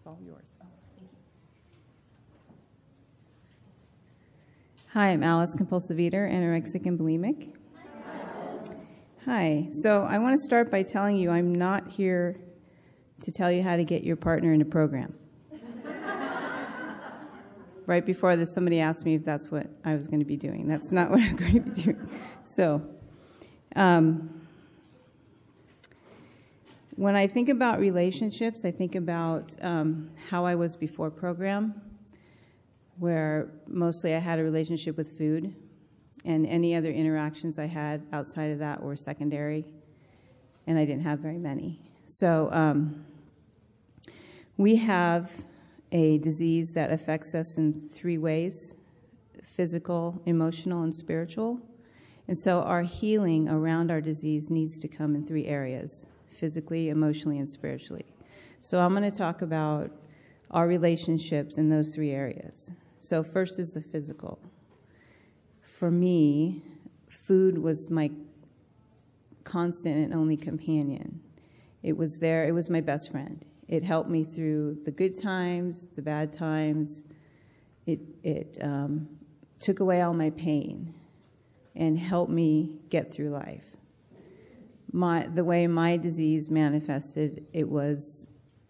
It's all yours. Oh, thank you. Hi, I'm Alice, compulsive eater, anorexic and bulimic. Hi. So I want to start by telling you I'm not here to tell you how to get your partner in a program. Right before this, somebody asked me if that's what I was going to be doing. That's not what I'm going to be doing. So when I think about relationships, I think about how I was before program, where mostly I had a relationship with food, and any other interactions I had outside of that were secondary, and I didn't have very many. So we have a disease that affects us in 3 ways: physical, emotional, and spiritual. And so our healing around our disease needs to come in 3 areas: physically, emotionally, and spiritually. So I'm going to talk about our relationships in those 3 areas. So first is the physical. For me, food was my constant and only companion. It was there. It was my best friend. It helped me through the good times, the bad times. It took away all my pain and helped me get through life. The way my disease manifested, it was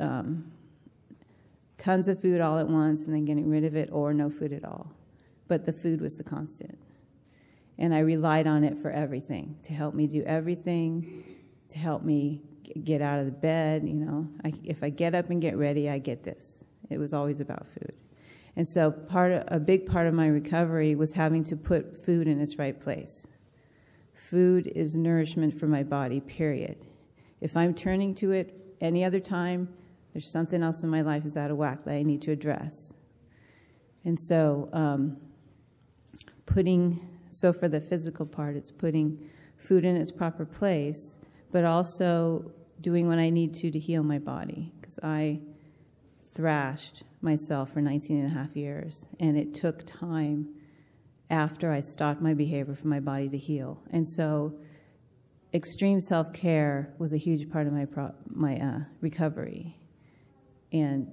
tons of food all at once and then getting rid of it, or no food at all. But the food was the constant. And I relied on it for everything, to help me do everything, to help me get out of the bed. You know, if I get up and get ready, I get this. It was always about food. And so a big part of my recovery was having to put food in its right place. Food is nourishment for my body, period. If I'm turning to it any other time, there's something else in my life is out of whack that I need to address. And so so for the physical part, it's putting food in its proper place, but also doing what I need to heal my body, because I thrashed myself for 19 and a half years, and it took time after I stopped my behavior for my body to heal. And so extreme self-care was a huge part of my recovery. And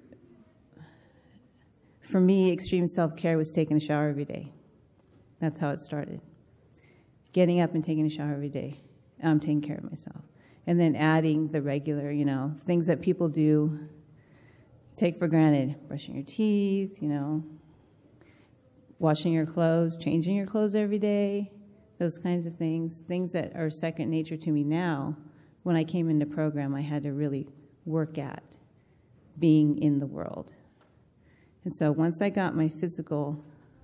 for me, extreme self-care was taking a shower every day. That's how it started. Getting up and taking a shower every day. I'm taking care of myself. And then adding the regular, things that people do, take for granted. Brushing your teeth, washing your clothes, changing your clothes every day, those kinds of things. Things that are second nature to me now. When I came into program, I had to really work at being in the world. And so once I got my physical,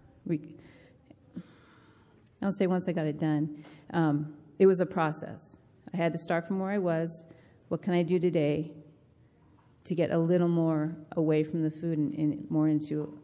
I'll say once I got it done, it was a process. I had to start from where I was. What can I do today to get a little more away from the food and more into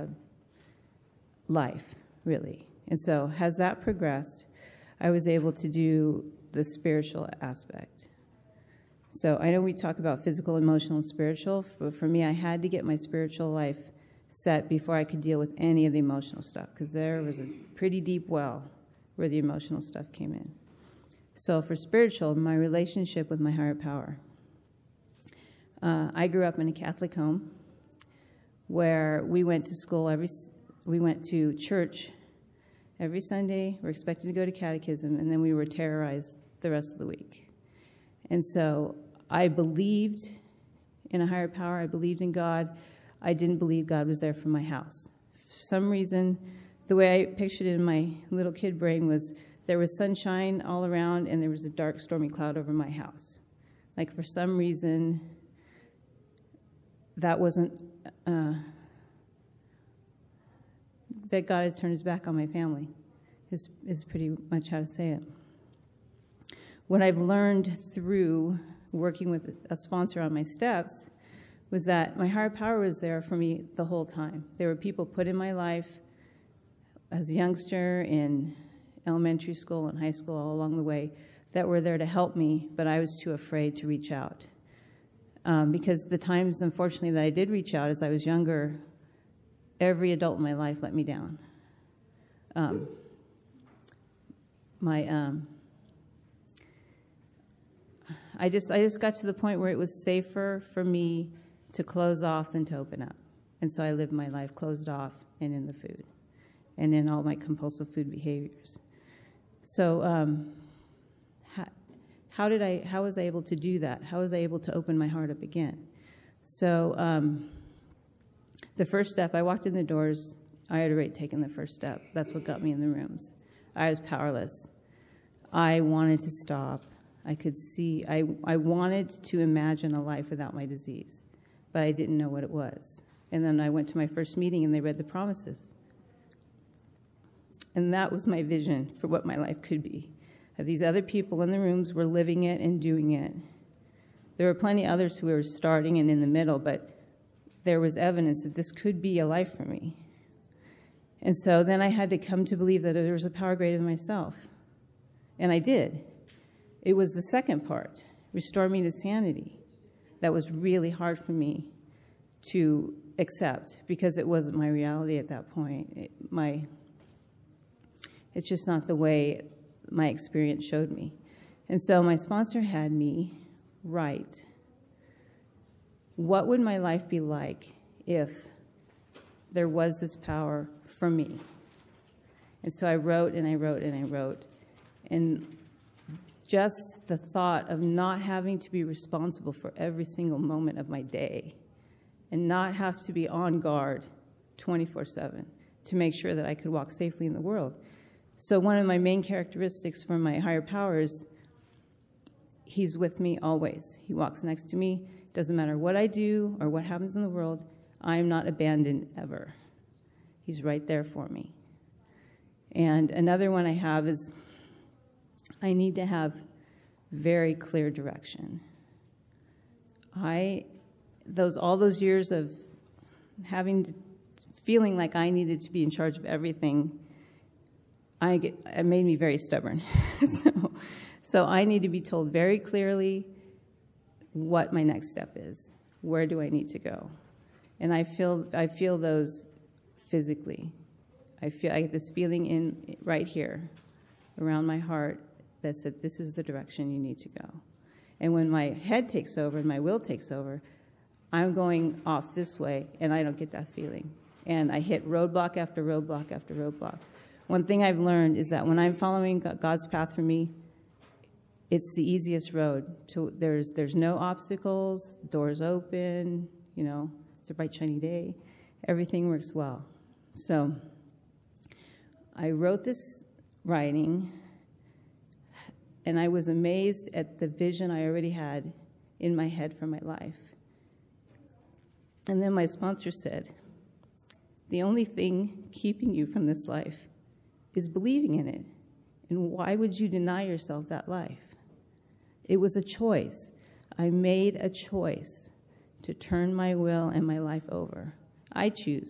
life, really? And so as that progressed, I was able to do the spiritual aspect. So I know we talk about physical, emotional, and spiritual, but for me, I had to get my spiritual life set before I could deal with any of the emotional stuff, because there was a pretty deep well where the emotional stuff came in. So for spiritual, my relationship with my higher power. I grew up in a Catholic home where we went to school we went to church every Sunday. We're expected to go to catechism, and then we were terrorized the rest of the week. And so I believed in a higher power. I believed in God. I didn't believe God was there for my house. For some reason, the way I pictured it in my little kid brain was there was sunshine all around and there was a dark, stormy cloud over my house. Like for some reason, that wasn't, that God had turned his back on my family, is pretty much how to say it. What I've learned through working with a sponsor on my steps was that my higher power was there for me the whole time. There were people put in my life as a youngster, in elementary school and high school, all along the way, that were there to help me, but I was too afraid to reach out. Because the times, unfortunately, that I did reach out as I was younger, every adult in my life let me down. I just got to the point where it was safer for me to close off than to open up. And so I lived my life closed off and in the food and in all my compulsive food behaviors. So how was I able to do that? How was I able to open my heart up again? So the first step, I walked in the doors, I had already taken the first step. That's what got me in the rooms. I was powerless. I wanted to stop. I could see, I wanted to imagine a life without my disease, but I didn't know what it was. And then I went to my first meeting and they read the promises. And that was my vision for what my life could be. That these other people in the rooms were living it and doing it. There were plenty others who were starting and in the middle, but there was evidence that this could be a life for me. And so then I had to come to believe that there was a power greater than myself. And I did. It was the second part, restore me to sanity, that was really hard for me to accept because it wasn't my reality at that point. It's just not the way my experience showed me. And so my sponsor had me write, what would my life be like if there was this power for me? And so I wrote and I wrote and I wrote. And just the thought of not having to be responsible for every single moment of my day and not have to be on guard 24/7 to make sure that I could walk safely in the world. So one of my main characteristics for my higher power is he's with me always. He walks next to me. Doesn't matter what I do or what happens in the world, I am not abandoned ever. He's right there for me. And another one I have is I need to have very clear direction. All those years of feeling like I needed to be in charge of everything, it made me very stubborn. So I need to be told very clearly what my next step is. Where do I need to go? And I feel those physically. I get this feeling right here around my heart that said, this is the direction you need to go. And when my head takes over and my will takes over, I'm going off this way, and I don't get that feeling. And I hit roadblock after roadblock after roadblock. One thing I've learned is that when I'm following God's path for me, it's the easiest road. There's no obstacles, doors open, it's a bright, shiny day. Everything works well. So I wrote this writing, and I was amazed at the vision I already had in my head for my life. And then my sponsor said, the only thing keeping you from this life is believing in it. And why would you deny yourself that life? It was a choice. I made a choice to turn my will and my life over. I choose.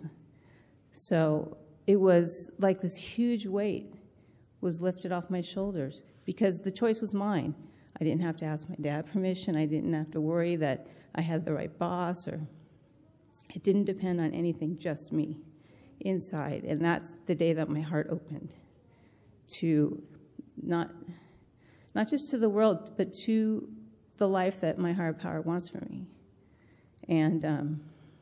So it was like this huge weight was lifted off my shoulders because the choice was mine. I didn't have to ask my dad permission. I didn't have to worry that I had the right boss, or it didn't depend on anything, just me inside. And that's the day that my heart opened to not just to the world, but to the life that my higher power wants for me. And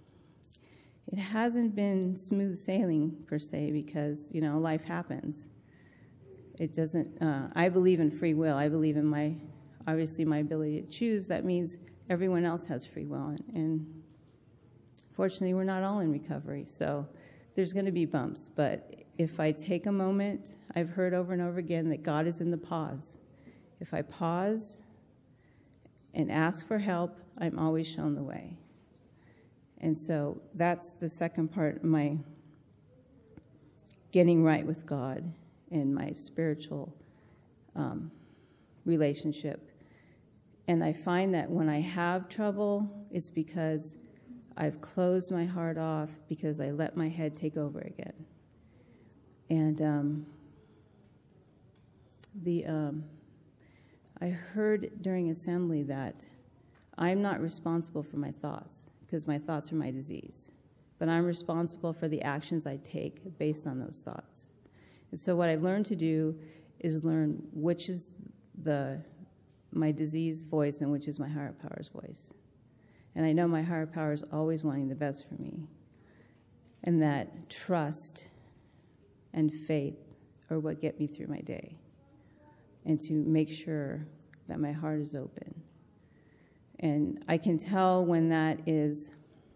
it hasn't been smooth sailing, per se, because, life happens. It doesn't, I believe in free will. I believe in my ability to choose. That means everyone else has free will. And fortunately, we're not all in recovery. So there's going to be bumps. But if I take a moment, I've heard over and over again that God is in the pause. If I pause and ask for help, I'm always shown the way. And so that's the second part of my getting right with God and my spiritual relationship. And I find that when I have trouble, it's because I've closed my heart off because I let my head take over again. And I heard during assembly that I'm not responsible for my thoughts because my thoughts are my disease, but I'm responsible for the actions I take based on those thoughts. And so what I've learned to do is learn which is my disease voice and which is my higher power's voice. And I know my higher power is always wanting the best for me. And that trust and faith are what get me through my day. And to make sure that my heart is open. And I can tell when that is,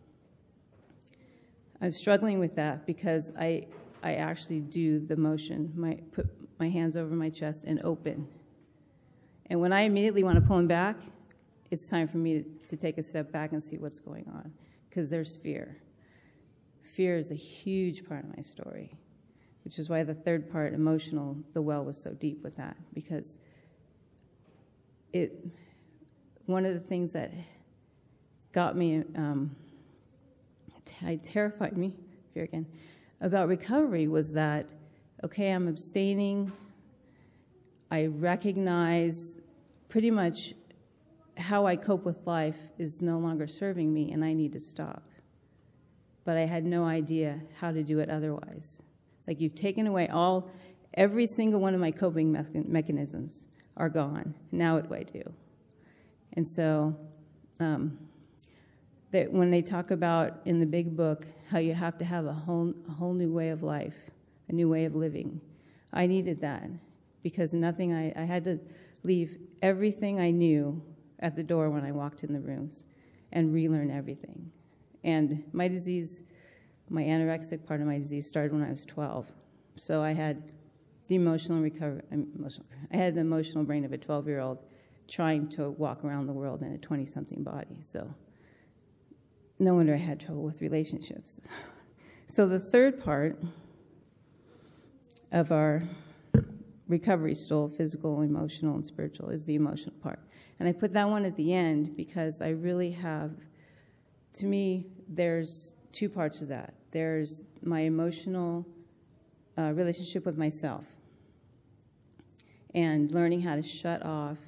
I'm struggling with that because I actually do the motion, put my hands over my chest and open. And when I immediately want to pull them back, it's time for me to take a step back and see what's going on, because there's fear. Fear is a huge part of my story, which is why the third part, emotional, the well was so deep with that, because one of the things that got me, terrified me, fear again, about recovery was that, okay, I'm abstaining. I recognize pretty much how I cope with life is no longer serving me, and I need to stop. But I had no idea how to do it otherwise. Like, you've taken away every single one of my coping mechanisms are gone. Now what do I do? And so that when they talk about in the big book how you have to have a whole new way of life, a new way of living, I needed that, because I had to leave everything I knew at the door when I walked in the rooms and relearn everything. And my disease, my anorexic part of my disease started when I was 12. So I had the emotional brain of a 12-year-old trying to walk around the world in a 20-something body. So no wonder I had trouble with relationships. So the third part of our recovery stool, physical, emotional, and spiritual, is the emotional part. And I put that one at the end because I really have, to me, there's two parts of that. There's my emotional relationship with myself and learning how to shut off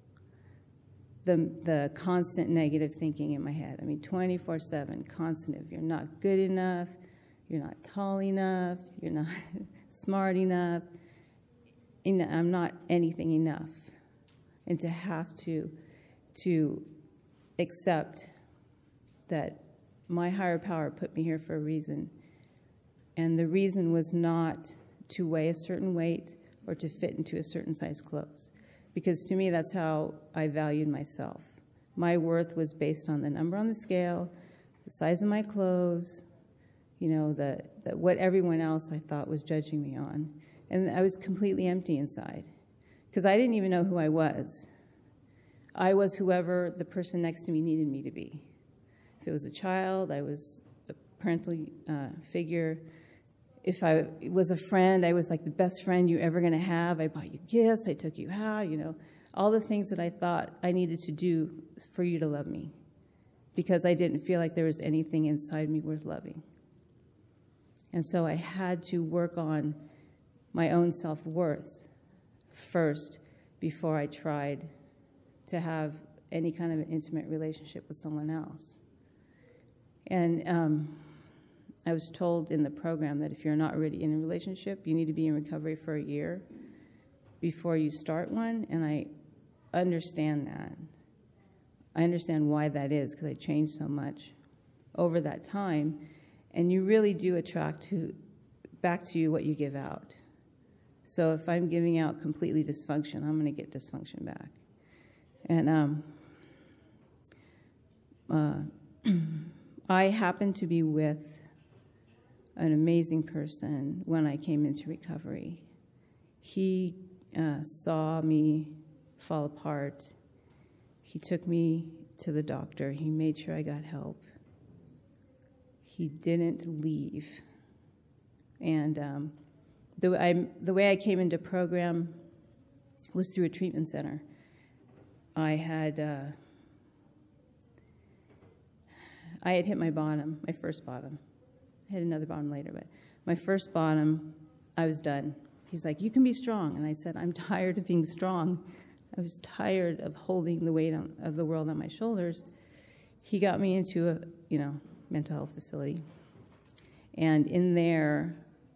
the constant negative thinking in my head. I mean, 24/7, constant. If you're not good enough, you're not tall enough, you're not smart enough, I'm not anything enough. And to have to accept that my higher power put me here for a reason. And the reason was not to weigh a certain weight or to fit into a certain size clothes. Because to me, that's how I valued myself. My worth was based on the number on the scale, the size of my clothes, what everyone else I thought was judging me on. And I was completely empty inside because I didn't even know who I was. I was whoever the person next to me needed me to be. If it was a child, I was a parental figure. If I was a friend, I was like the best friend you're ever going to have. I bought you gifts. I took you out, all the things that I thought I needed to do for you to love me, because I didn't feel like there was anything inside me worth loving. And so I had to work on my own self-worth first before I tried to have any kind of an intimate relationship with someone else. And I was told in the program that if you're not already in a relationship, you need to be in recovery for a year before you start one, and I understand that. I understand why that is, because I changed so much over that time, and you really do attract back to you what you give out. So if I'm giving out completely dysfunction, I'm going to get dysfunction back. And I happened to be with an amazing person when I came into recovery. He saw me fall apart. He took me to the doctor. He made sure I got help. He didn't leave. And the way I came into program was through a treatment center. I had hit my bottom, my first bottom. I hit another bottom later, but my first bottom, I was done. He's like, you can be strong. And I said, I'm tired of being strong. I was tired of holding the weight of the world on my shoulders. He got me into a mental health facility. And in there,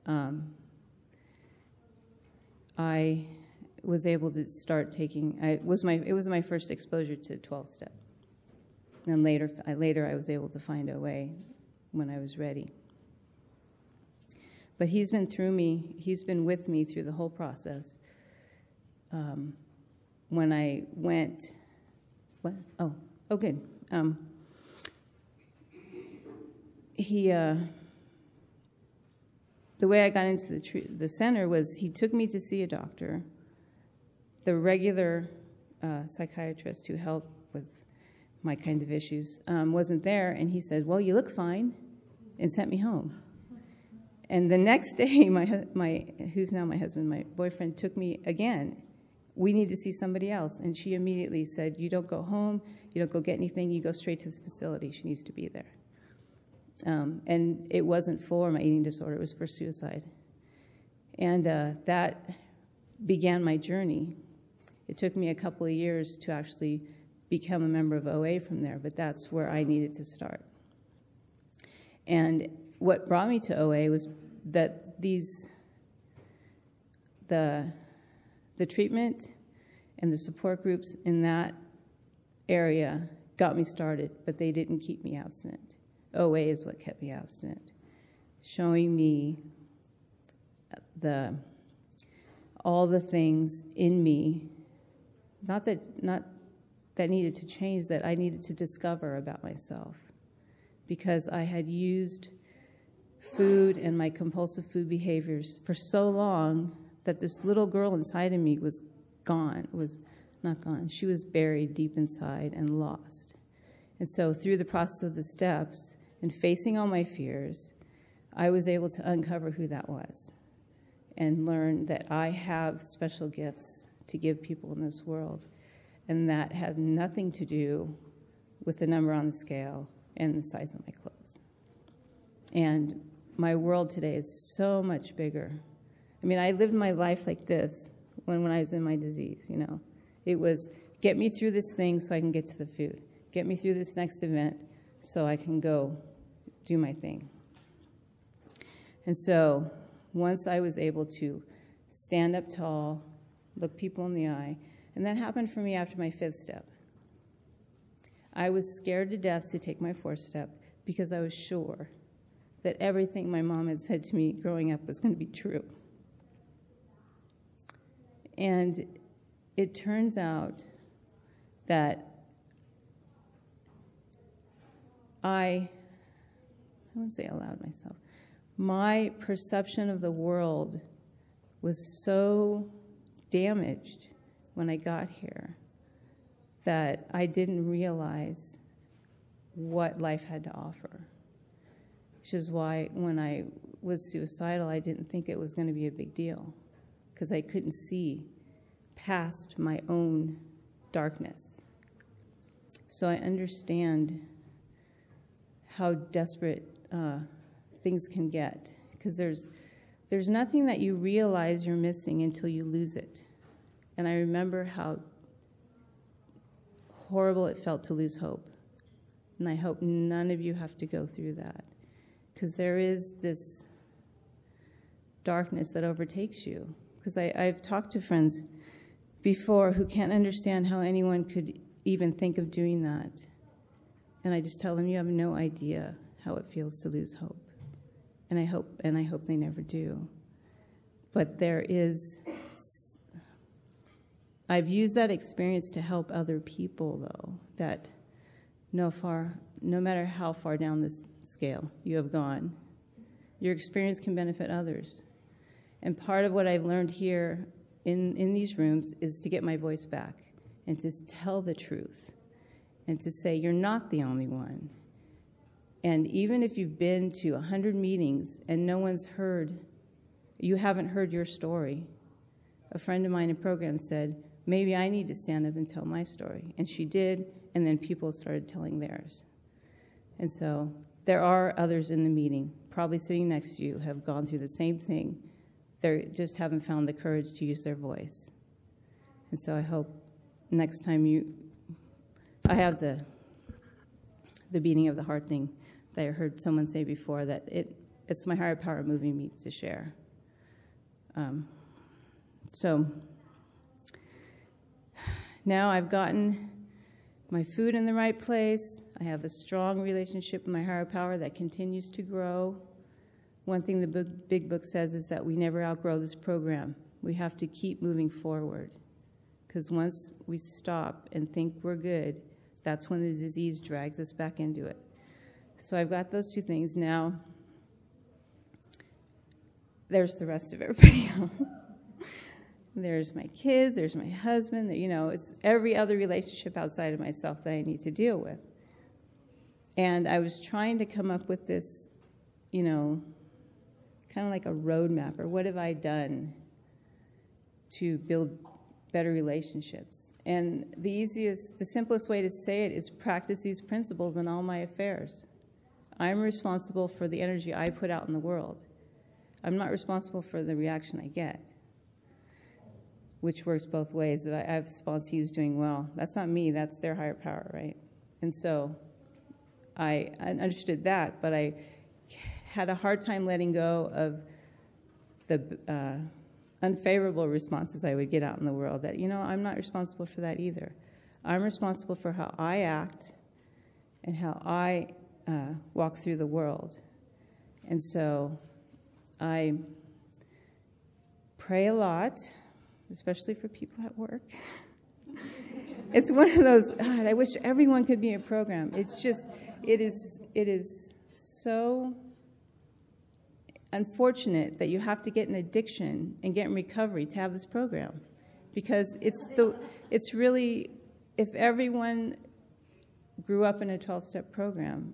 I was able to start taking, it was my first exposure to 12-step. And later I was able to find OA when I was ready. But he's been with me through the whole process. When I went, what? Oh, good. The way I got into the center was he took me to see a doctor. The regular psychiatrist who helped with my kind of issues wasn't there, and he said, "Well, you look fine," and sent me home. And the next day, who's now my husband, my boyfriend, took me again. We need to see somebody else. And she immediately said, "You don't go home, you don't go get anything, you go straight to this facility. She needs to be there." And it wasn't for my eating disorder, it was for suicide. And that began my journey. It took me a couple of years to actually become a member of OA from there, but that's where I needed to start. And what brought me to OA was that the treatment and the support groups in that area got me started, but they didn't keep me abstinent. OA is what kept me abstinent, showing me all the things in me, not that needed to change, that I needed to discover about myself, because I had used food and my compulsive food behaviors for so long that this little girl inside of me was gone. Was not gone. She was buried deep inside and lost. And so through the process of the steps and facing all my fears, I was able to uncover who that was and learn that I have special gifts to give people in this world, and that have nothing to do with the number on the scale and the size of my clothes. And my world today is so much bigger. I mean, I lived my life like this when I was in my disease, you know. It was, get me through this thing so I can get to the food. Get me through this next event so I can go do my thing. And so once I was able to stand up tall, look people in the eye, and that happened for me after my 5th step. I was scared to death to take my 4th step because I was sure that everything my mom had said to me growing up was going to be true. And it turns out that I won't say allowed myself, my perception of the world was so damaged when I got here that I didn't realize what life had to offer, which is why when I was suicidal, I didn't think it was going to be a big deal, because I couldn't see past my own darkness. So I understand how desperate things can get, because there's nothing that you realize you're missing until you lose it. And I remember how horrible it felt to lose hope. And I hope none of you have to go through that, because there is this darkness that overtakes you. Because I've talked to friends before who can't understand how anyone could even think of doing that. And I just tell them, you have no idea how it feels to lose hope. And I hope they never do. But I've used that experience to help other people, though, that no matter how far down this scale you have gone, your experience can benefit others. And part of what I've learned here in these rooms is to get my voice back and to tell the truth and to say, you're not the only one. And even if you've been to 100 meetings and you haven't heard your story, a friend of mine in program said, maybe I need to stand up and tell my story. And she did, and then people started telling theirs. And so there are others in the meeting, probably sitting next to you, have gone through the same thing. They just haven't found the courage to use their voice. And so I hope next time I have the beating of the heart thing that I heard someone say before, that it's my higher power moving me to share. So now I've gotten my food in the right place. I have a strong relationship with my higher power that continues to grow. One thing the big book says is that we never outgrow this program. We have to keep moving forward, because once we stop and think we're good, that's when the disease drags us back into it. So I've got those two things. Now, there's the rest of everybody else. There's my kids, there's my husband, it's every other relationship outside of myself that I need to deal with. And I was trying to come up with this, kind of like a roadmap, or what have I done to build better relationships? And the simplest way to say it is practice these principles in all my affairs. I'm responsible for the energy I put out in the world. I'm not responsible for the reaction I get, which works both ways. I have sponsees doing well. That's not me. That's their higher power, right? And so I understood that, but I had a hard time letting go of the unfavorable responses I would get out in the world that, I'm not responsible for that either. I'm responsible for how I act and how I walk through the world. And so I pray a lot, especially for people at work. It's one of those, God, I wish everyone could be in a program. It's just, it is so unfortunate that you have to get an addiction and get in recovery to have this program. Because it's really, if everyone grew up in a 12-step program,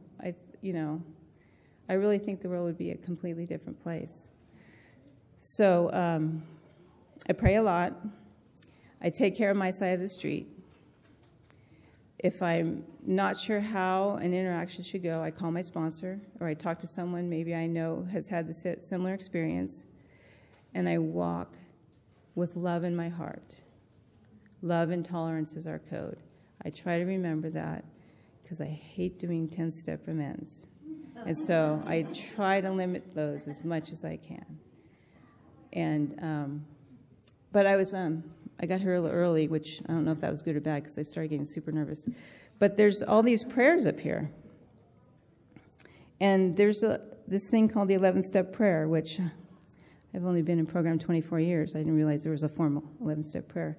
I really think the world would be a completely different place. So I pray a lot. I take care of my side of the street. If I'm not sure how an interaction should go, I call my sponsor, or I talk to someone maybe I know has had this similar experience, and I walk with love in my heart. Love and tolerance is our code. I try to remember that because I hate doing 10-step amends. And so I try to limit those as much as I can. And but I got here a little early, which I don't know if that was good or bad because I started getting super nervous. But there's all these prayers up here. And there's this thing called the 11-step prayer, which I've only been in program 24 years. I didn't realize there was a formal 11-step prayer.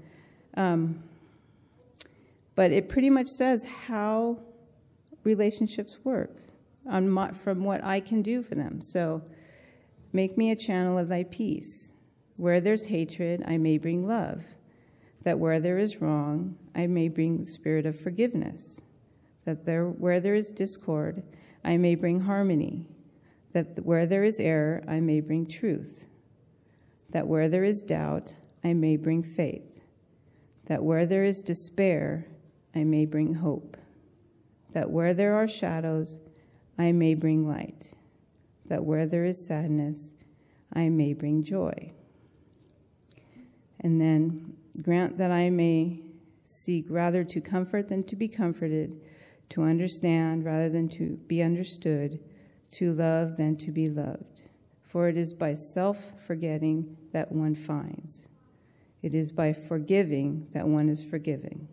But it pretty much says how relationships work from what I can do for them. So, make me a channel of thy peace. Where there's hatred, I may bring love. That where there is wrong, I may bring the spirit of forgiveness. That where there is discord, I may bring harmony. That where there is error, I may bring truth. That where there is doubt, I may bring faith. That where there is despair, I may bring hope. That where there are shadows, I may bring light. That where there is sadness, I may bring joy. And then grant that I may seek rather to comfort than to be comforted, to understand rather than to be understood, to love than to be loved. For it is by self-forgetting that one finds. It is by forgiving that one is forgiving.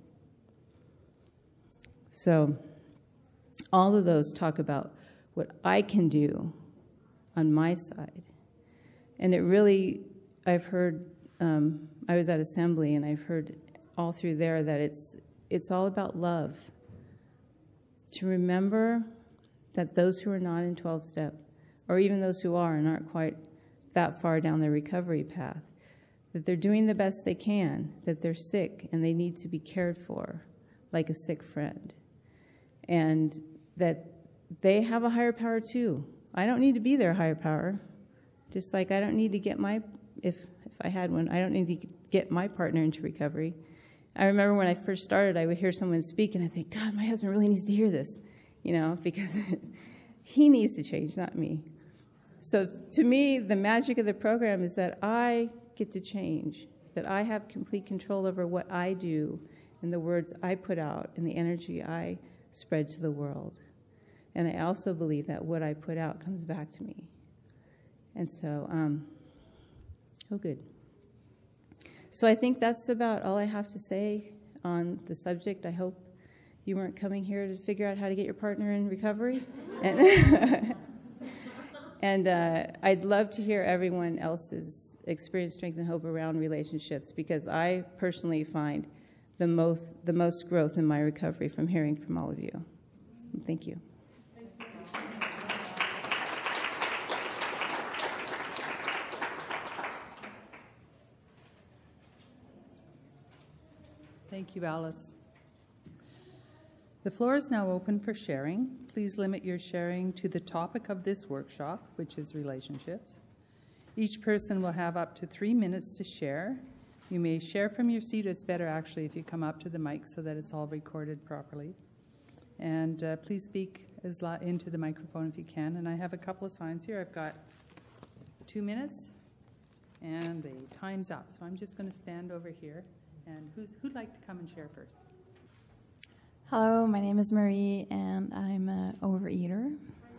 So, all of those talk about what I can do on my side. And it really, I've heard, I was at Assembly, and I've heard all through there that it's all about love. To remember that those who are not in 12-step, or even those who are and aren't quite that far down their recovery path, that they're doing the best they can, that they're sick and they need to be cared for like a sick friend. And that they have a higher power too. I don't need to be their higher power. Just like I don't need to get if I had one, I don't need to get my partner into recovery. I remember when I first started, I would hear someone speak, and I think, God, my husband really needs to hear this, because he needs to change, not me. So to me, the magic of the program is that I get to change, that I have complete control over what I do and the words I put out and the energy I spread to the world. And I also believe that what I put out comes back to me. And so, good. So I think that's about all I have to say on the subject. I hope you weren't coming here to figure out how to get your partner in recovery. And, and I'd love to hear everyone else's experience, strength, and hope around relationships, because I personally find the most growth in my recovery from hearing from all of you. Thank you. Thank you, Alice. The floor is now open for sharing. Please limit your sharing to the topic of this workshop, which is relationships. Each person will have up to 3 minutes to share. You may share from your seat. It's better, actually, if you come up to the mic so that it's all recorded properly. And please speak into the microphone if you can. And I have a couple of signs here. I've got 2 minutes and a time's up. So I'm just going to stand over here. And who'd like to come and share first? Hello, my name is Marie, and I'm an overeater.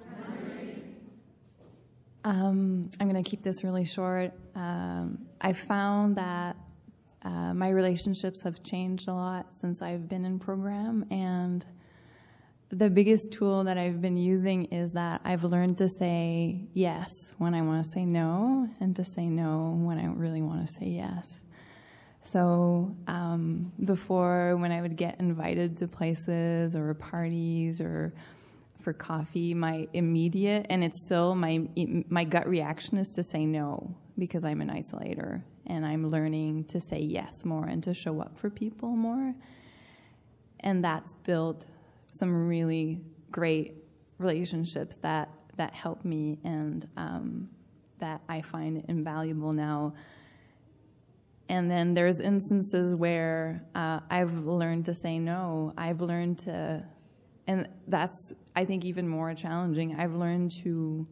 I'm going to keep this really short. I found that my relationships have changed a lot since I've been in program, and the biggest tool that I've been using is that I've learned to say yes when I want to say no, and to say no when I really want to say yes. So before, when I would get invited to places or parties or for coffee, my immediate, and it's still my gut reaction is to say no, because I'm an isolator, and I'm learning to say yes more and to show up for people more. And that's built some really great relationships that help me, and that I find invaluable now. And then there's instances where I've learned to say no. I've learned to, and that's, I think, even more challenging. I've learned to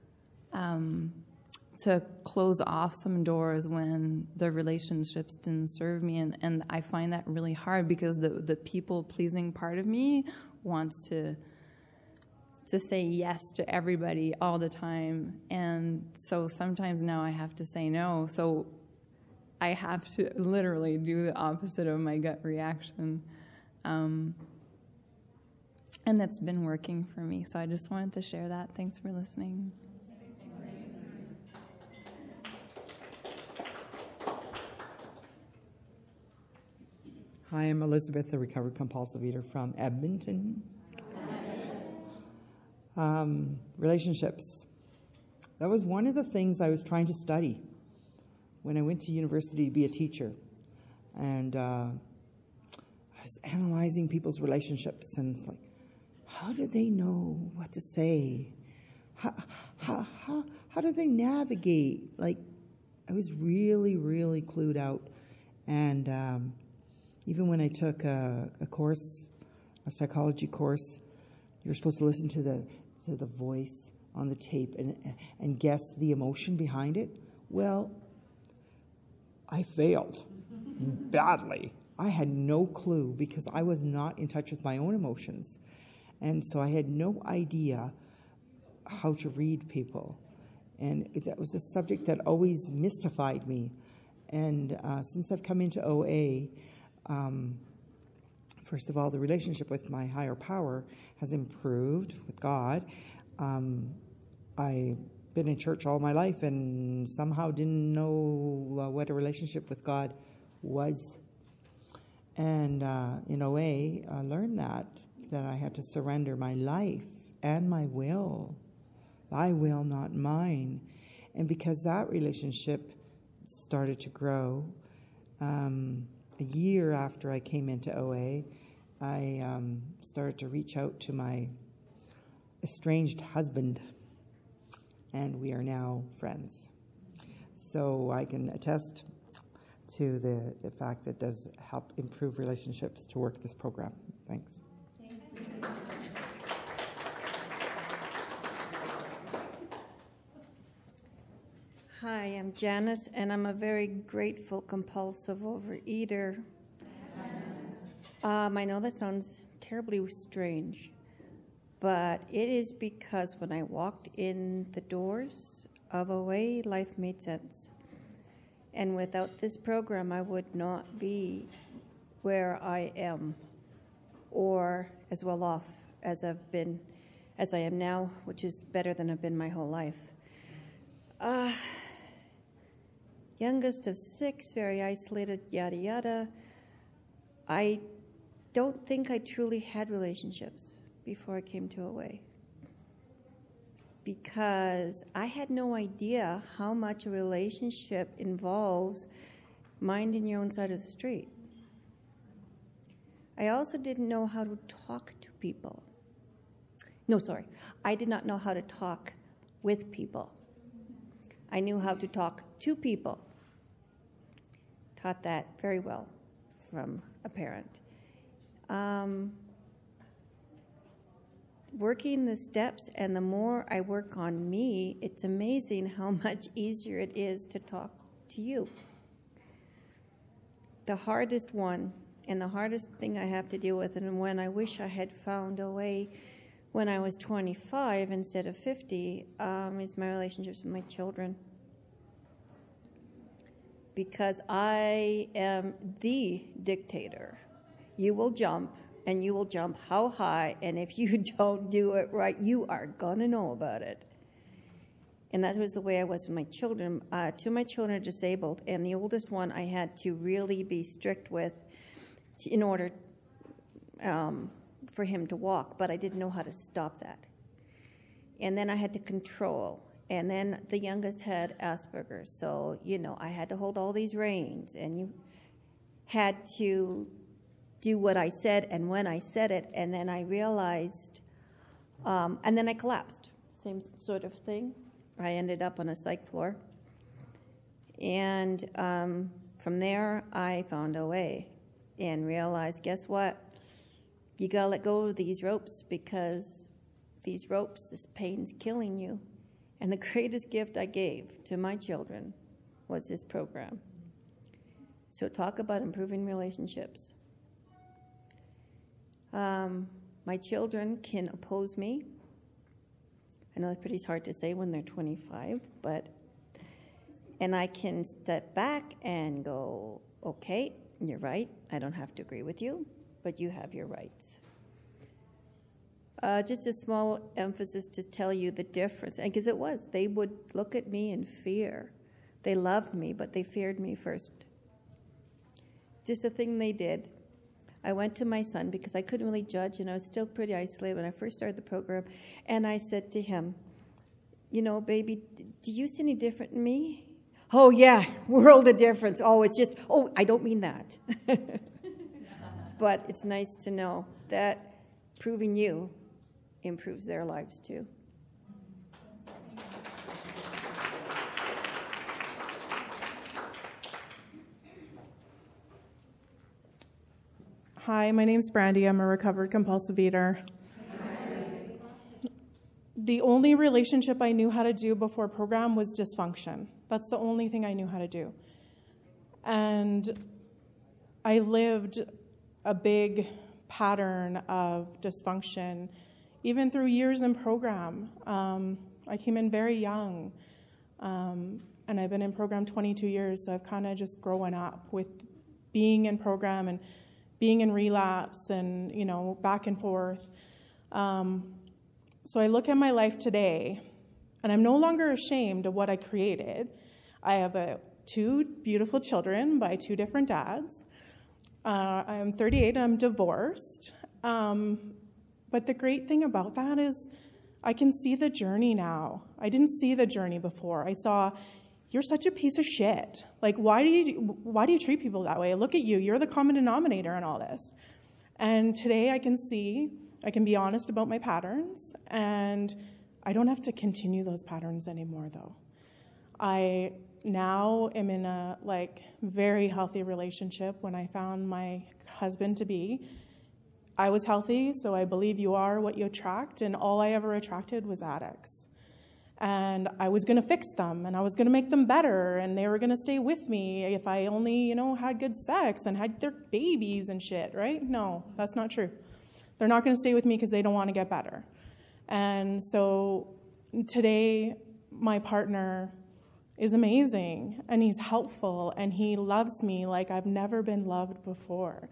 close off some doors when the relationships didn't serve me. And I find that really hard, because the people-pleasing part of me wants to say yes to everybody all the time. And so sometimes now I have to say no. So I have to literally do the opposite of my gut reaction. And that's been working for me. So I just wanted to share that. Thanks for listening. Hi, I'm Elizabeth, a recovered compulsive eater from Edmonton. Relationships. That was one of the things I was trying to study when I went to university to be a teacher. And I was analyzing people's relationships, and it's like, how do they know what to say? How do they navigate? Like, I was really, really clued out. And even when I took a course, a psychology course, you're supposed to listen to the voice on the tape and guess the emotion behind it. Well, I failed badly. I had no clue, because I was not in touch with my own emotions. And so I had no idea how to read people. And that was a subject that always mystified me. And since I've come into OA, first of all, the relationship with my higher power has improved with God. I've been in church all my life and somehow didn't know what a relationship with God was. And in OA, I learned that I had to surrender my life and my will. Thy will, not mine. And because that relationship started to grow, a year after I came into OA, I started to reach out to my estranged husband, and we are now friends. So I can attest to the fact that it does help improve relationships to work this program. Thanks. Hi, I'm Janice, and I'm a very grateful compulsive overeater. I know that sounds terribly strange, but it is because when I walked in the doors of OA, life made sense. And without this program, I would not be where I am. or as well off as I am now, which is better than I've been my whole life. Youngest of 6, very isolated, yada yada. I don't think I truly had relationships before I came to OA, because I had no idea how much a relationship involves minding your own side of the street. I also didn't know how to talk to people. I did not know how to talk with people. I knew how to talk to people. Taught that very well from a parent. Working the steps, and the more I work on me, it's amazing how much easier it is to talk to you. The hardest one, and the hardest thing I have to deal with, and when I wish I had found a way when I was 25 instead of 50, is my relationships with my children. Because I am the dictator. You will jump, and you will jump how high, and if you don't do it right, you are going to know about it. And that was the way I was with my children. 2 of my children are disabled, and the oldest one I had to really be strict with in order for him to walk, but I didn't know how to stop that. And then I had to control. And then the youngest had Asperger's, so, I had to hold all these reins, and you had to do what I said and when I said it, and then I realized, and then I collapsed. Same sort of thing. I ended up on a psych floor. And from there, I found OA and realized, guess what? You got to let go of these ropes, because these ropes, this pain's killing you. And the greatest gift I gave to my children was this program. So talk about improving relationships. My children can oppose me. I know it's pretty hard to say when they're 25, and I can step back and go, okay, you're right, I don't have to agree with you, but you have your rights. Just a small emphasis to tell you the difference, because they would look at me in fear. They loved me, but they feared me first. Just a thing they did. I went to my son because I couldn't really judge, and I was still pretty isolated when I first started the program, and I said to him, baby, do you see any different in me? Oh, yeah, world of difference. Oh, it's just, I don't mean that. But it's nice to know that proving you improves their lives too. Hi, my name's Brandy. I'm a recovered compulsive eater. The only relationship I knew how to do before program was dysfunction. That's the only thing I knew how to do. And I lived a big pattern of dysfunction, even through years in program. I came in very young, and I've been in program 22 years, so I've kind of just grown up with being in program and being in relapse and, back and forth. So I look at my life today, and I'm no longer ashamed of what I created. I have 2 beautiful children by 2 different dads. I am 38 and I'm divorced. But the great thing about that is I can see the journey now. I didn't see the journey before. I saw, you're such a piece of shit. Like, why do you treat people that way? Look at you. You're the common denominator in all this. And today I can be honest about my patterns, and I don't have to continue those patterns anymore, though. I now am in a very healthy relationship. When I found my husband to be, I was healthy, so I believe you are what you attract, and all I ever attracted was addicts. And I was going to fix them, and I was going to make them better, and they were going to stay with me if I only, had good sex and had their babies and shit, right? No, that's not true. They're not going to stay with me because they don't want to get better. And so today, my partner is amazing, and he's helpful, and he loves me like I've never been loved before.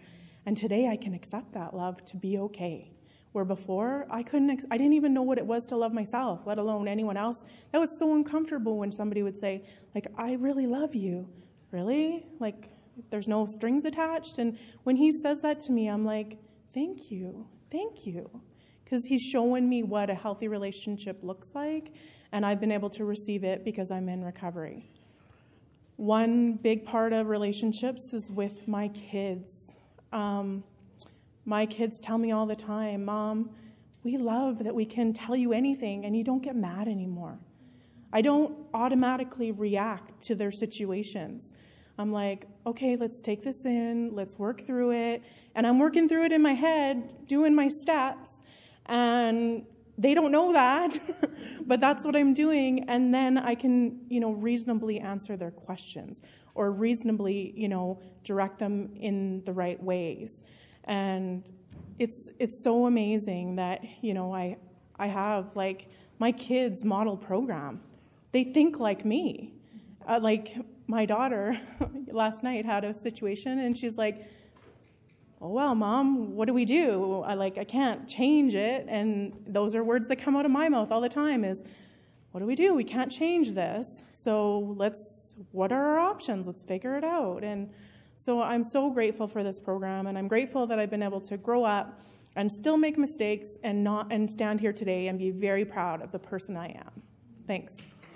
And today I can accept that love to be okay. Where before, I didn't even know what it was to love myself, let alone anyone else. That was so uncomfortable when somebody would say, like, I really love you. Really? Like, there's no strings attached? And when he says that to me, I'm like, thank you. Because he's showing me what a healthy relationship looks like, and I've been able to receive it because I'm in recovery. One big part of relationships is with my kids. My kids tell me all the time, Mom, we love that we can tell you anything and you don't get mad anymore. I don't automatically react to their situations. I'm like, okay, let's take this in, let's work through it. And I'm working through it in my head, doing my steps, and they don't know that, but that's what I'm doing. And then I can, reasonably answer their questions or reasonably, direct them in the right ways. And it's so amazing that, I have, like, my kids' model program. They think like me. Like, my daughter last night had a situation, and she's like, oh, well, Mom, what do we do? I can't change it. And those are words that come out of my mouth all the time is, what do we do? We can't change this. So what are our options? Let's figure it out. And so I'm so grateful for this program, and I'm grateful that I've been able to grow up and still make mistakes and stand here today and be very proud of the person I am. Thanks.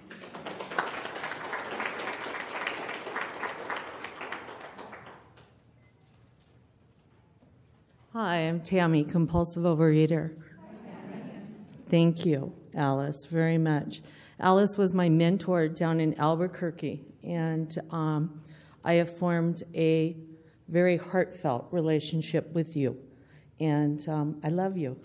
Hi, I'm Tammy, compulsive overeater. Thank you, Alice, very much. Alice was my mentor down in Albuquerque, and I have formed a very heartfelt relationship with you, and I love you.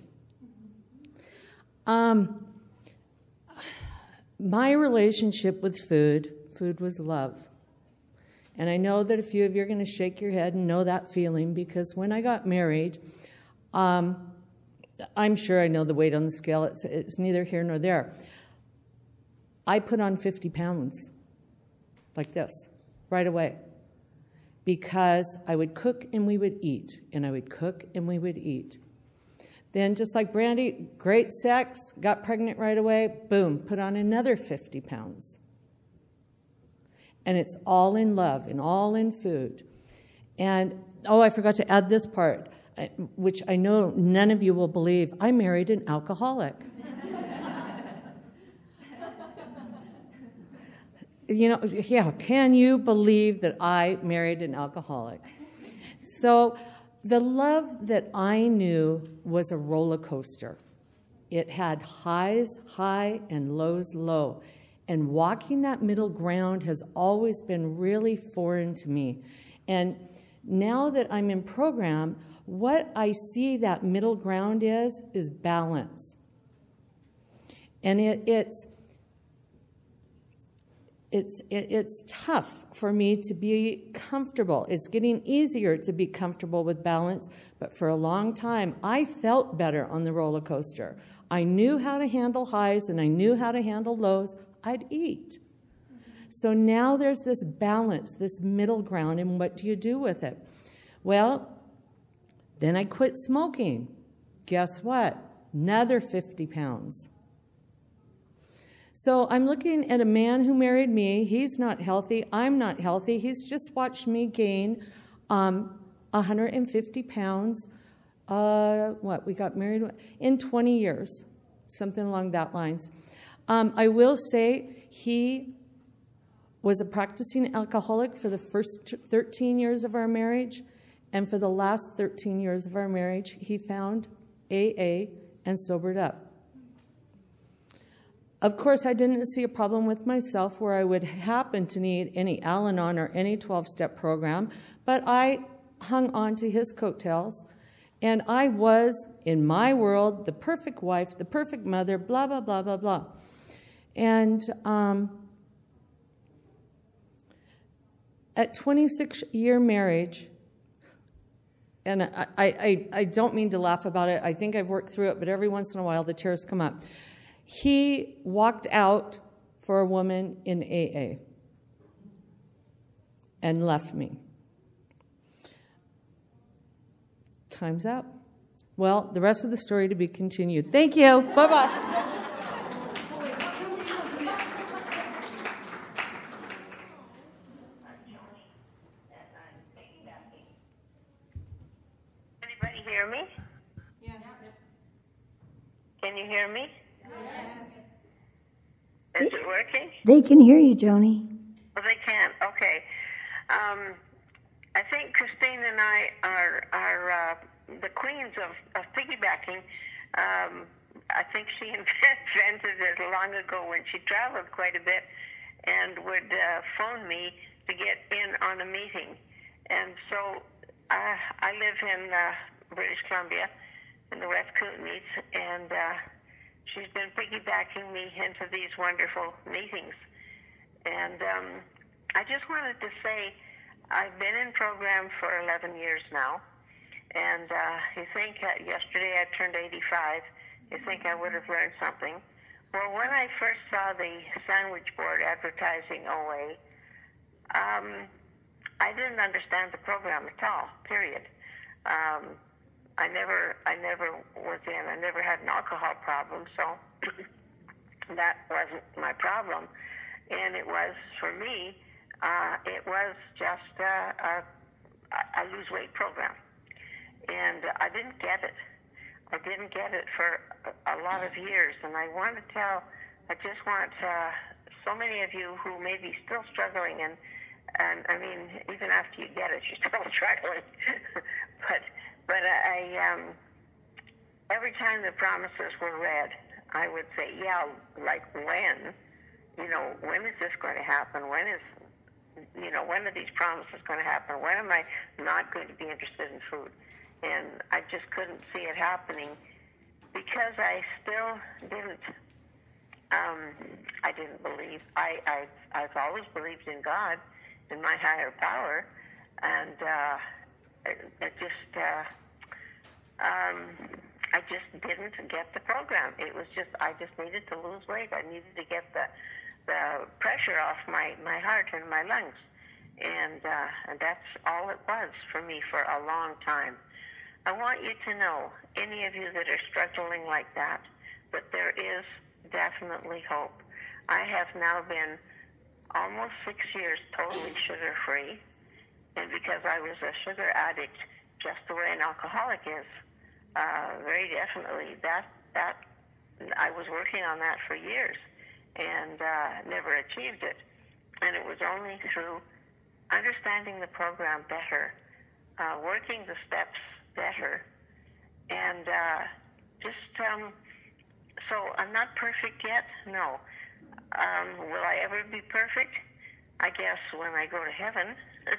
My relationship with food was love. And I know that a few of you are going to shake your head and know that feeling, because when I got married, I'm sure I know the weight on the scale. It's neither here nor there. I put on 50 pounds like this right away, because I would cook and we would eat, and I would cook and we would eat. Then, just like Brandy, great sex, got pregnant right away, boom, put on another 50 pounds. And it's all in love and all in food. And, I forgot to add this part, which I know none of you will believe. I married an alcoholic. Can you believe that I married an alcoholic? So the love that I knew was a roller coaster. It had highs high and lows low. And walking that middle ground has always been really foreign to me. And now that I'm in program, what I see that middle ground is balance. And it's tough for me to be comfortable. It's getting easier to be comfortable with balance, but for a long time, I felt better on the roller coaster. I knew how to handle highs and I knew how to handle lows. I'd eat. So now there's this balance, this middle ground, and what do you do with it? Well, then I quit smoking. Guess what? Another 50 pounds. So I'm looking at a man who married me. He's not healthy. I'm not healthy. He's just watched me gain 150 pounds. We got married in 20 years, something along that lines. I will say he was a practicing alcoholic for the first 13 years of our marriage, and for the last 13 years of our marriage, he found AA and sobered up. Of course, I didn't see a problem with myself where I would happen to need any Al-Anon or any 12-step program, but I hung on to his coattails, and I was, in my world, the perfect wife, the perfect mother, blah, blah, blah, blah, blah. And at 26-year marriage, and I don't mean to laugh about it. I think I've worked through it, but every once in a while the tears come up. He walked out for a woman in AA and left me. Time's up. Well, the rest of the story to be continued. Thank you. Bye-bye. Anybody hear me? Yes. Can you hear me? Yes. Is it working? They can hear you, Joni. Well, they can. Okay. I think Christine and I are the queens of piggybacking. I think she invented it long ago when she traveled quite a bit and would phone me to get in on a meeting. And so I live in British Columbia in the West Kootenays, and she's been piggybacking me into these wonderful meetings. And I just wanted to say I've been in program for 11 years now, and you think yesterday I turned 85, you think I would have learned something. Well, when I first saw the sandwich board advertising OA, I didn't understand the program at all, period. I never was in, I never had an alcohol problem, so that wasn't my problem. And it was, for me, it was just a lose weight program. And I didn't get it. I didn't get it for a lot of years. And I want to tell, I just want so many of you who may be still struggling, and I mean, even after you get it, you're still struggling. but I every time the promises were read, I would say, yeah, like when? You know, when is this going to happen? When are these promises going to happen? When am I not going to be interested in food? And I just couldn't see it happening because I still didn't. I didn't believe. I've always believed in God, in my higher power, and I just didn't get the program. It was just I just needed to lose weight. I needed to get the pressure off my heart and my lungs, and that's all it was for me for a long time. I want you to know, any of you that are struggling like that there is definitely hope. I have now been almost 6 years totally sugar-free, and because I was a sugar addict, just the way an alcoholic is, very definitely, that I was working on that for years and never achieved it. And it was only through understanding the program better, working the steps better, and so I'm not perfect yet, no. Will I ever be perfect? I guess when I go to heaven.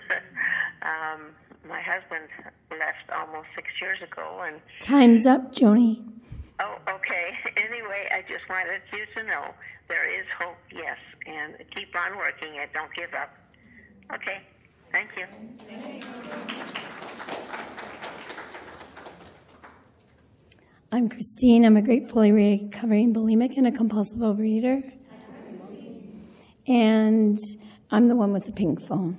My husband left almost 6 years ago, and Time's up, Joni. Oh, okay. Anyway, I just wanted you to know there is hope, yes, and keep on working it. Don't give up. Okay. Thank you. I'm Christine. I'm a gratefully recovering bulimic and a compulsive overeater. And I'm the one with the pink phone.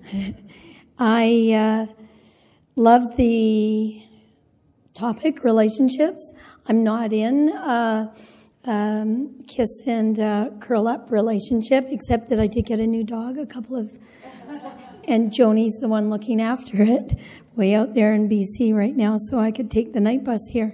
I love the topic, relationships. I'm not in kiss and curl up relationship, except that I did get a new dog and Joni's the one looking after it, way out there in BC right now, so I could take the night bus here.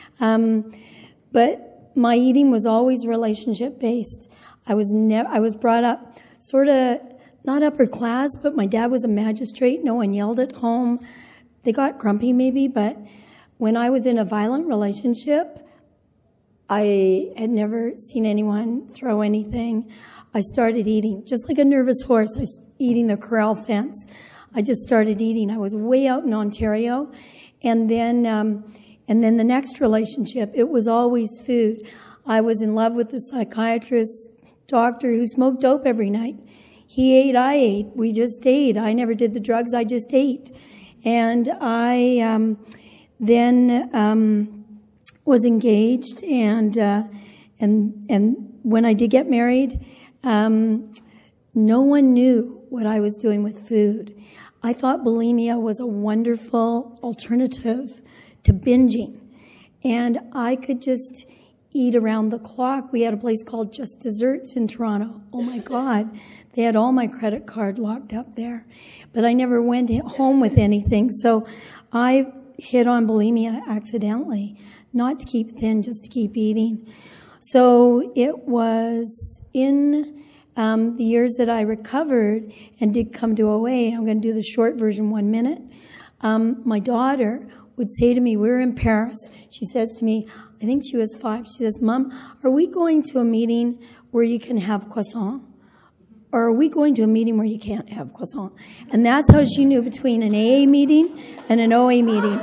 But my eating was always relationship based. I was brought up sort of not upper class, but my dad was a magistrate. No one yelled at home. They got grumpy maybe, but when I was in a violent relationship, I had never seen anyone throw anything. I started eating, just like a nervous horse. I was eating the corral fence. I just started eating. I was way out in Ontario. And then the next relationship, it was always food. I was in love with a psychiatrist doctor who smoked dope every night. He ate, I ate. We just ate. I never did the drugs. I just ate. And I then was engaged, and when I did get married, no one knew what I was doing with food. I thought bulimia was a wonderful alternative to binging. And I could just eat around the clock. We had a place called Just Desserts in Toronto. Oh my God. They had all my credit card locked up there. But I never went home with anything. So I hit on bulimia accidentally. Not to keep thin, just to keep eating. So it was in the years that I recovered and did come to OA. I'm going to do the short version, 1 minute. My daughter would say to me, we were in Paris. She says to me, I think she was 5. She says, Mom, are we going to a meeting where you can have croissant? Or are we going to a meeting where you can't have croissant? And that's how she knew between an AA meeting and an OA meeting.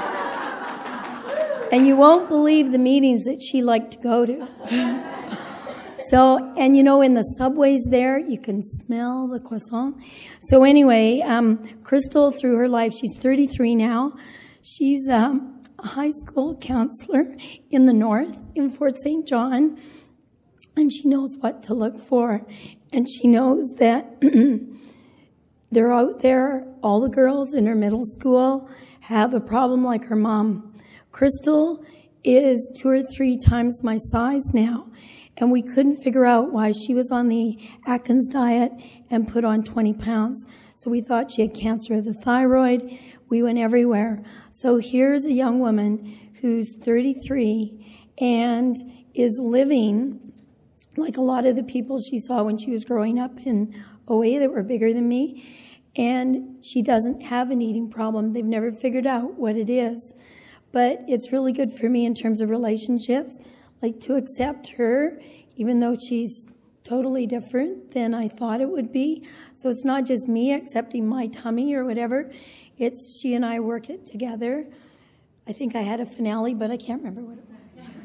And you won't believe the meetings that she liked to go to. So, and in the subways there, you can smell the croissant. So anyway, Crystal, through her life, she's 33 now. She's a high school counselor in the north, in Fort St. John. And she knows what to look for. And she knows that they're out there. All the girls in her middle school have a problem like her mom. Crystal is 2 or 3 times my size now. And we couldn't figure out why she was on the Atkins diet and put on 20 pounds. So we thought she had cancer of the thyroid. We went everywhere. So here's a young woman who's 33 and is living like a lot of the people she saw when she was growing up in OA that were bigger than me. And she doesn't have an eating problem. They've never figured out what it is. But it's really good for me in terms of relationships, like to accept her, even though she's totally different than I thought it would be. So it's not just me accepting my tummy or whatever. It's she and I work it together. I think I had a finale, but I can't remember what it was.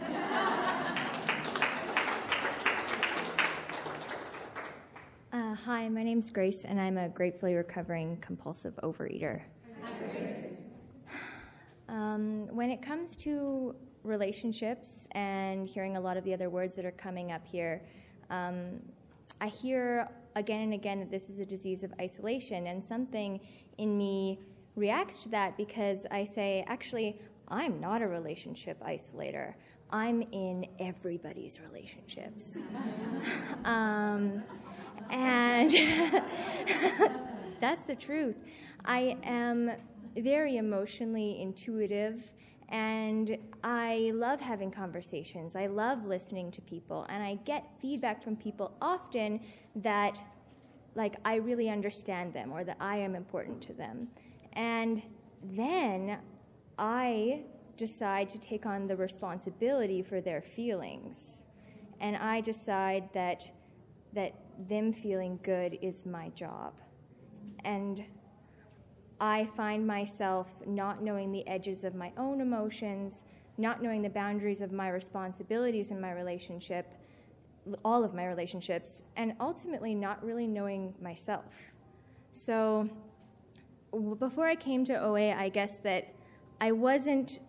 Hi, my name's Grace, and I'm a gratefully recovering compulsive overeater. Hi, Grace. When it comes to relationships and hearing a lot of the other words that are coming up here, I hear again and again that this is a disease of isolation, and something in me reacts to that because I say, actually, I'm not a relationship isolator. I'm in everybody's relationships. And that's the truth. I am very emotionally intuitive, and I love having conversations. I love listening to people, and I get feedback from people often that, like, I really understand them or that I am important to them. And then I decide to take on the responsibility for their feelings. And I decide that them feeling good is my job. And I find myself not knowing the edges of my own emotions, not knowing the boundaries of my responsibilities in my relationship, all of my relationships, and ultimately not really knowing myself. So before I came to OA, I guess that I wasn't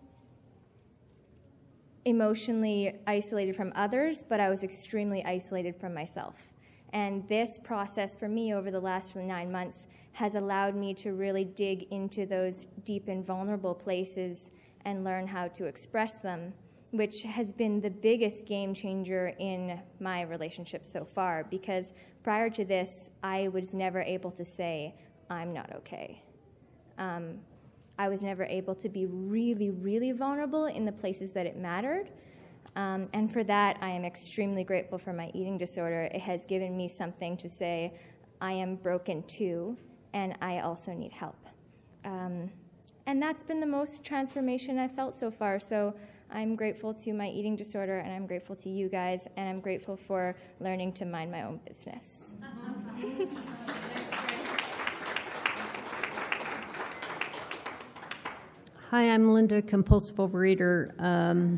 emotionally isolated from others, but I was extremely isolated from myself. And this process for me over the last 9 months has allowed me to really dig into those deep and vulnerable places and learn how to express them, which has been the biggest game changer in my relationship so far, because prior to this, I was never able to say, I'm not okay. I was never able to be really, really vulnerable in the places that it mattered. And for that, I am extremely grateful for my eating disorder. It has given me something to say, I am broken too, and I also need help. And that's been the most transformation I've felt so far. So I'm grateful to my eating disorder, and I'm grateful to you guys, and I'm grateful for learning to mind my own business. Hi, I'm Linda, compulsive overeater.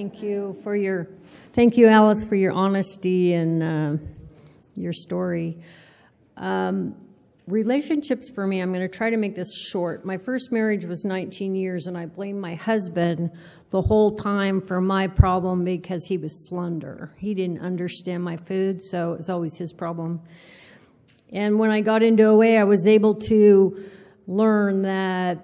Thank you, Alice, for your honesty and your story. Relationships for me, I'm going to try to make this short. My first marriage was 19 years, and I blamed my husband the whole time for my problem because he was slender. He didn't understand my food, so it was always his problem. And when I got into OA, I was able to learn that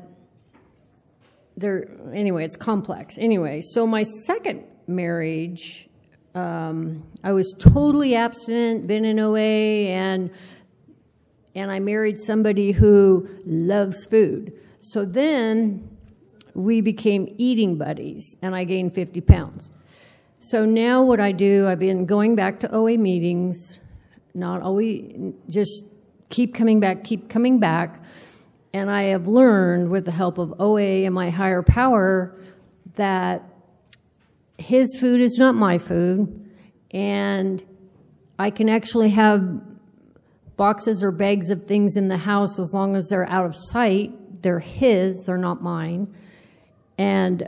it's complex. Anyway, so my second marriage, I was totally abstinent, been in OA, and I married somebody who loves food. So then we became eating buddies, and I gained 50 pounds. So now what I do, I've been going back to OA meetings, not always, just keep coming back, and I have learned with the help of OA and my higher power that his food is not my food, and I can actually have boxes or bags of things in the house as long as they're out of sight. They're his, they're not mine. And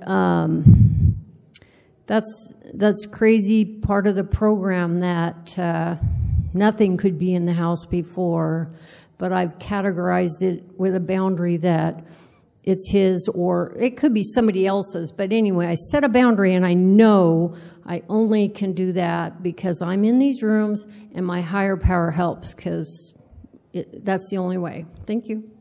that's crazy part of the program that nothing could be in the house before, but I've categorized it with a boundary that it's his, or it could be somebody else's. But anyway, I set a boundary, and I know I only can do that because I'm in these rooms and my higher power helps, because that's the only way. Thank you.